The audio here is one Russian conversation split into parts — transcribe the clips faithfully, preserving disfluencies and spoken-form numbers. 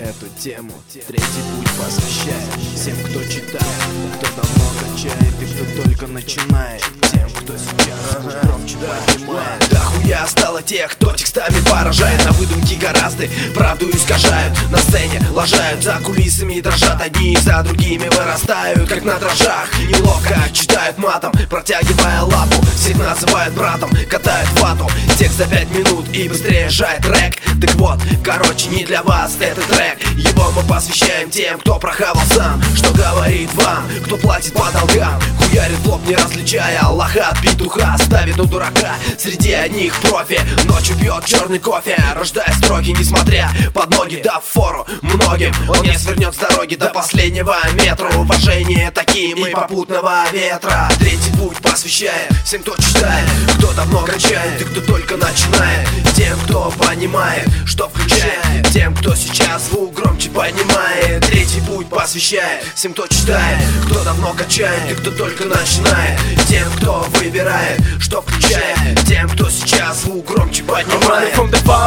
эту тему. Третий путь посвящает всем, кто читает, кто давно качает и кто только начинает, тем, кто сейчас громче поднимает. Да хуя стало тех, кто текстами поражает, на выдумки гораздо правду искажают, на сцене лажают, за кулисами дрожат, одни за другими вырастают, как на дрожжах. Неловко читают матом, протягивая лапу, всех называют братом, катают вату. Текст за пять минут и быстрее жает трек. Так вот, короче, не для вас этот трек. Его мы посвящаем тем, кто прохавал сам. Что говорит вам, кто платит по долгам, хуярит в лоб, не различая Аллаха от петуха, ставит у дурака среди одних профи. Ночью пьет черный кофе, рождая строки, несмотря под ноги, дав фору многим. Он не свернет с дороги до последнего метра. Уважение таким и попутного ветра. Третий путь посвящает всем, кто читает, кто давно качает и кто только начинает, тем, кто понимает, что включает, тем, кто сейчас звук громче поднимает. Третий путь посвящает всем, кто читает, кто давно качает и кто только начинает, тем, кто выбирает, что включает, тем, кто сейчас звук громче поднимает.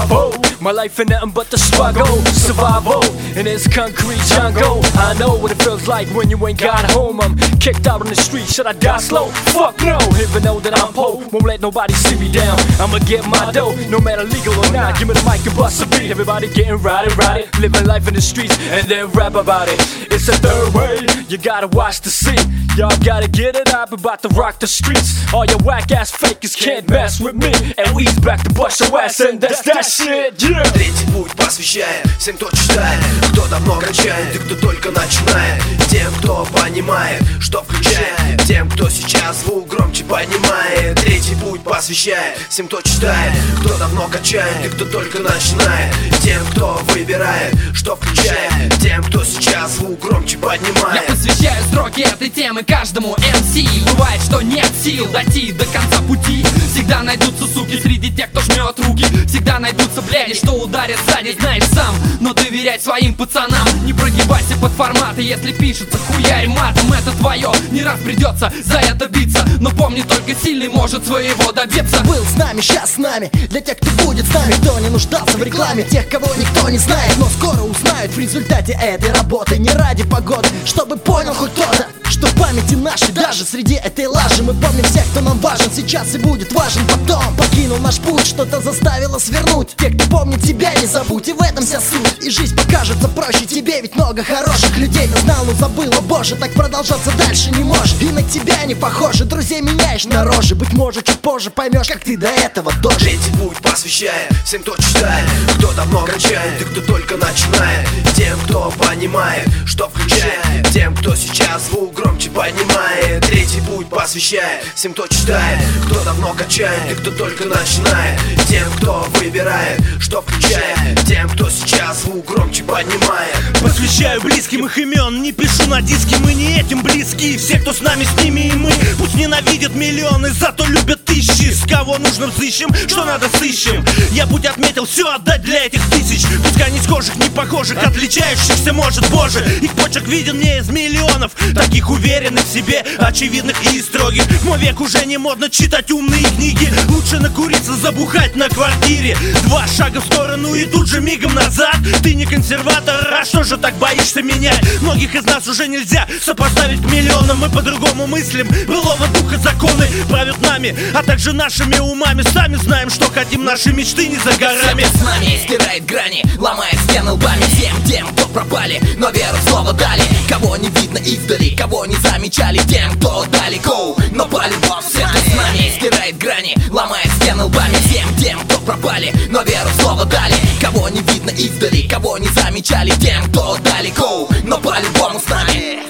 My life ain't nothing but the struggle, survival in this concrete jungle. I know what it feels like when you ain't got home. I'm kicked out on the street, should I die slow? Fuck no, even though that I'm poor, won't let nobody see me down. I'ma get my dough, no matter legal or not. Give me the mic and bust a beat, everybody getting rowdy, rowdy, living life in the streets and then rap about it. It's a third way, you gotta watch the scene. Y'all gotta get it up, about to rock the streets. All your whack ass fakers can't mess with me, and we's back to bust your ass, and that's that shit, yeah. Третий путь посвящает всем, кто читает, кто давно качает и кто только начинает, тем, кто понимает, что включает, тем, кто сейчас звук громче поднимает. Третий путь посвящает всем, кто читает, кто давно качает и кто только начинает, тем, кто выбирает, что включает, тем, кто сейчас звук громче поднимает. Я посвящаю строки этой темы каждому эм си. Бывает, что нет сил дойти до конца пути. Всегда найдутся суки среди тех, кто жмет руки. Всегда найдутся бляди, что ударят сзади, знаешь сам. Но доверяй своим пацанам, не прогибайся под форматы. Если пишется хуярь матом, это твое. Не раз придется за это биться, но помни, только сильный может своего добиться. Был с нами, сейчас с нами, для тех, кто будет с нами, кто не нуждался в рекламе, тех, кого никто не знает, но скоро узнают в результате этой работы. Не ради погоды, чтобы понял хоть кто-то, что в памяти нашей, даже среди этой лажи, мы помним всех, кто нам важен сейчас и будет важен потом. Покинул наш путь, что-то заставило свернуть. Те, кто помнит тебя, не забудь, и в этом вся суть. И жизнь покажется проще тебе, ведь много хороших людей ты знал, но забыл, о боже, так продолжаться дальше не может. И на тебя не похоже, друзей меняешь на рожи. Быть может, чуть позже поймешь, как ты до этого дожил. Третий путь посвящает всем, кто читает, кто давно качает и кто только начинает, тем, кто понимает, что включает, тем, кто сейчас звук громче поднимает. Третий путь посвящает всем, кто читает, кто давно качает и кто только начинает, тем, кто выбирает, что включает, тем, кто сейчас звук громче поднимает. Посвящаю близким их имен, не пишу на диске, мы не этим близки. Все, кто с нами, с ними и мы. Пусть ненавидят миллионы, зато любят тысячи. С кого нужно взыщем, что надо сыщем. Я путь отметил, все отдать для этих тысяч. Пускай не схожих, не похожих, отличающихся, может, боже. Их почерк виден мне из миллионов, таких уверенных в себе, очевидных и строгих. В мой век уже не модно читать умные книги. Лучше накуриться, забухать на квартире. Два шага в сторону и тут же мигом назад. Ты не консерватор, а что же так боишься менять? Многих из нас уже нельзя сопоставить к миллионам. Мы по-другому мыслим, былого духа законы правят нами, а также нашими умами. Сами знаем, что хотим, наши мечты не за горами. Всем, кто с нами стирает грани, ломает стены лбами. Всем тем, кто пропали, но веру снова дали. Кого не видно издали, кого не замечали, тем, кто далеко, но по-любому. Всем, кто с нами стирает грани, ломает стены лбами. Всем тем, кто пропали, но веру снова дали. Кого не видно издали, кого не замечали, тем, кто далеко, но по-любому с нами.